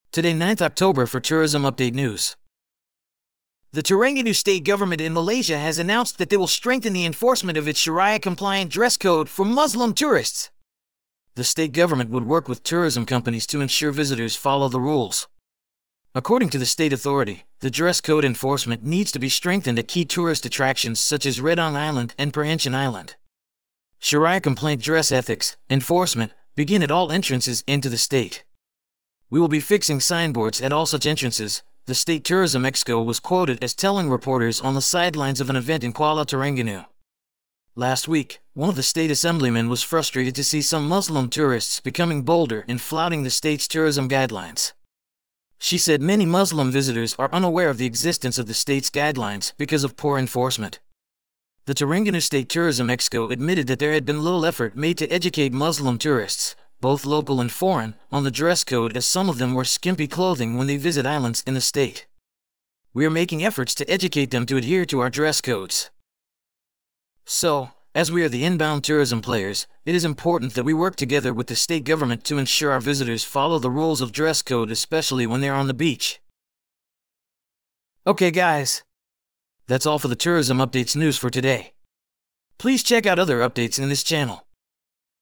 Today 9th October for Tourism Update News. The Terengganu state government in Malaysia has announced that they will strengthen the enforcement of its Sharia-compliant dress code for Muslim tourists. The state government would work with tourism companies to ensure visitors follow the rules. According to the state authority, the dress code enforcement needs to be strengthened at key tourist attractions such as Redang Island and Perhentian Island. Sharia-compliant dress ethics enforcement begin at all entrances into the state. We will be fixing signboards at all such entrances, the State Tourism Exco was quoted as telling reporters on the sidelines of an event in Kuala Terengganu. Last week, one of the state assemblymen was frustrated to see some Muslim tourists becoming bolder in flouting the state's tourism guidelines. She said many Muslim visitors are unaware of the existence of the state's guidelines because of poor enforcement. The Terengganu State Tourism Exco admitted that there had been little effort made to educate Muslim tourists, both local and foreign, on the dress code, as some of them wear skimpy clothing when they visit islands in the state. We are making efforts to educate them to adhere to our dress codes. So, as we are the inbound tourism players, it is important that we work together with the state government to ensure our visitors follow the rules of dress code, especially when they are on the beach. Okay guys, that's all for the Tourism Updates news for today. Please check out other updates in this channel.